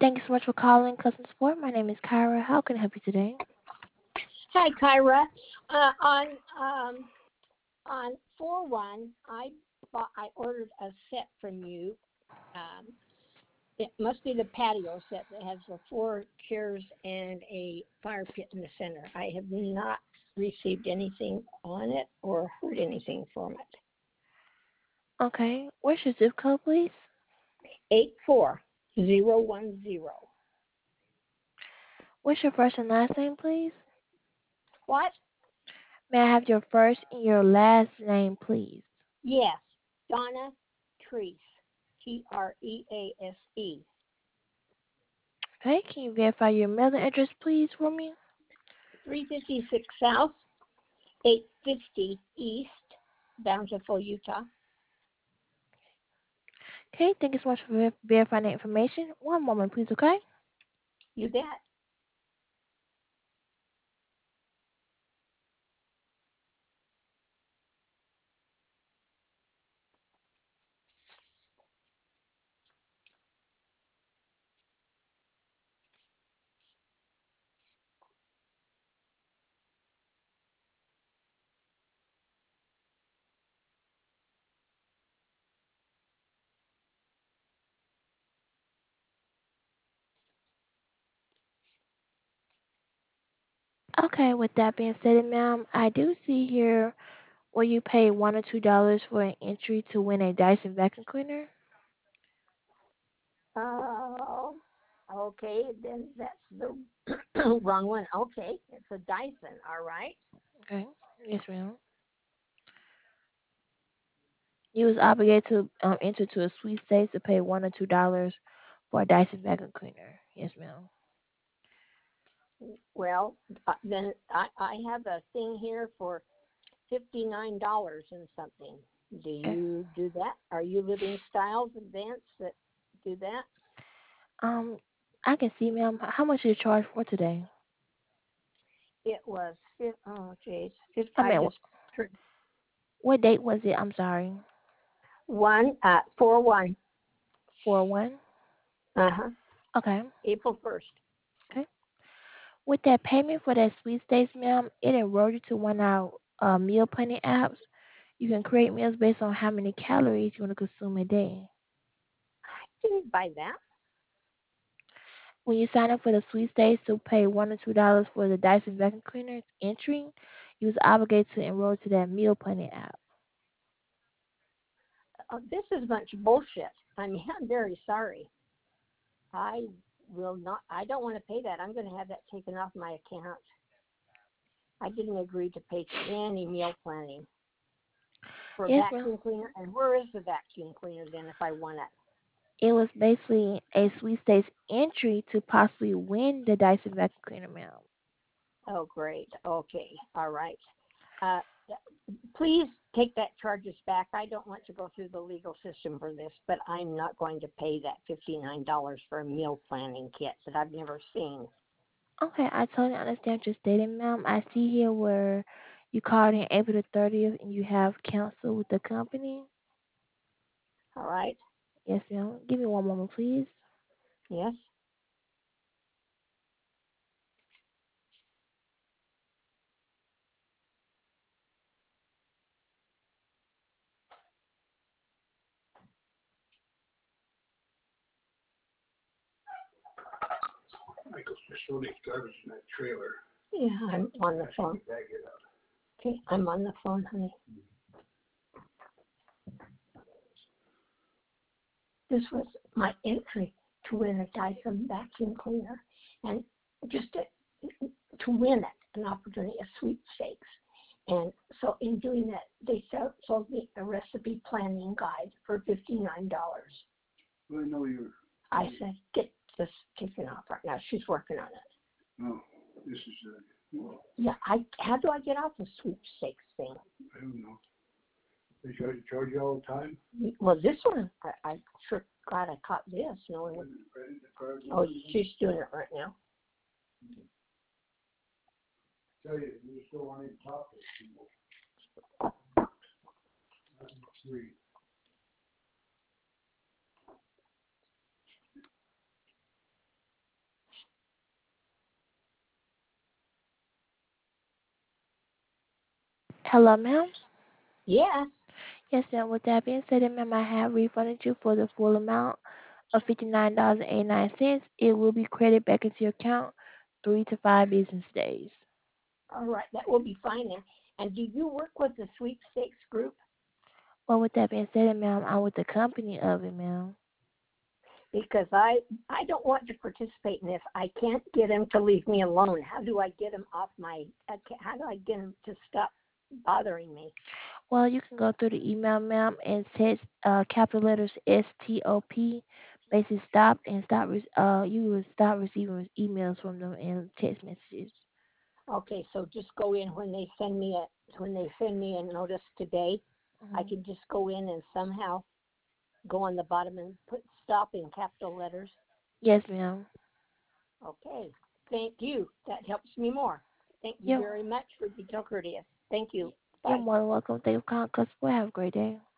Thank you so much for calling Customer Support. My name is Kyra. How can I help you today? Hi, Kyra. Uh, on um, on 4/1, I ordered a set from you. Um, it must be the patio set that has the 4 chairs and a fire pit in the center. I have not received anything on it or heard anything from it. Okay. What's your zip code, please? 84010. What's your first and last name, please? What? May I have your first and your last name, please? Yes, Donna Treese. Trease. Okay. Can you verify your mailing address, please, for me? 356 South, 850 East, Bountiful, Utah. Okay. Thank you so much for verifying that information. One moment, please, okay? You bet. Okay. With that being said, ma'am, I do see here where you pay $1 or $2 for an entry to win a Dyson vacuum cleaner. Oh, okay. Then that's the wrong one. Okay, it's a Dyson. All right. Okay. Yes, ma'am. You was obligated to enter to a sweepstakes to pay $1 or $2 for a Dyson vacuum cleaner. Yes, ma'am. Well, then I have a thing here for $59 and something. Do Okay. you do that? Are you Living Styles Advance that do that? Um, I can see, ma'am. How much you charge for today? It was. Oh, geez. I I mean, just what date was it? I'm sorry. 4/1. 4/1. Uh-huh. Okay. April 1st. Okay. With that payment for that sweepstakes, ma'am, it enrolled you to one of our meal planning apps. You can create meals based on how many calories you want to consume a day. I didn't buy that. When you sign up for the sweepstakes to pay $1 or $2 for the Dyson vacuum cleaner entry, you was obligated to enroll to that meal planning app. This is much bullshit. I mean, I'm very sorry. I will not. I don't want to pay that. I'm going to have that taken off my account. I didn't agree to pay for any meal planning for a Yes, ma'am. vacuum cleaner. And where is the vacuum cleaner then if I want it? It was basically a sweepstakes entry to possibly win the Dyson vacuum cleaner, ma'am. Oh, great. Okay. All right. Uh, please take that charges back. I don't want to go through the legal system for this, but I'm not going to pay that $59 for a meal planning kit that I've never seen. Okay, I totally understand what you're stating, ma'am. I see here where you called in April the 30th and you have canceled with the company. All right. Yes, ma'am. Give me one moment, please. Yes. Michael's just throwing his garbage in that trailer. Yeah, I'm on the phone. Bag it up. Okay, I'm on the phone, honey. This was my entry to win a Dyson vacuum cleaner, and just to win it, an opportunity, a sweepstakes. And so in doing that, they sold me a recipe planning guide for $59. Well, I know you're. I said, get this taken off right now. She's working on it. No, this is. Well, Yeah, how do I get off the sweepstakes thing? I don't know. They charge you all the time. Well, this one, I sure glad I caught this. Knowing what, oh, she's doing it right now. Tell you, you still want to talk to people. Three. Hello, ma'am. Yes. Yes, ma'am. With that being said, ma'am, I have refunded you for the full amount of $59.89. It will be credited back into your account 3 to 5 business days. All right, that will be fine. And do you work with the sweepstakes group? Well, with that being said, ma'am, I'm with the company of it, ma'am. Because I don't want to participate in this. I can't get him to leave me alone. How do I get him off my? How do I get him to stop bothering me? Well, you can go through the email, ma'am, and text capital letters STOP, basically stop and stop. You will stop receiving emails from them and text messages. Okay, so just go in when they send me a notice today. I Hmm. can just go in and somehow go on the bottom and put stop in capital letters. Yes, ma'am. Okay, thank you. That helps me more. Thank you You're, very much for being so courteous. Thank you. you're Bye. more than welcome. Thank you for calling. Customer. Have a great day.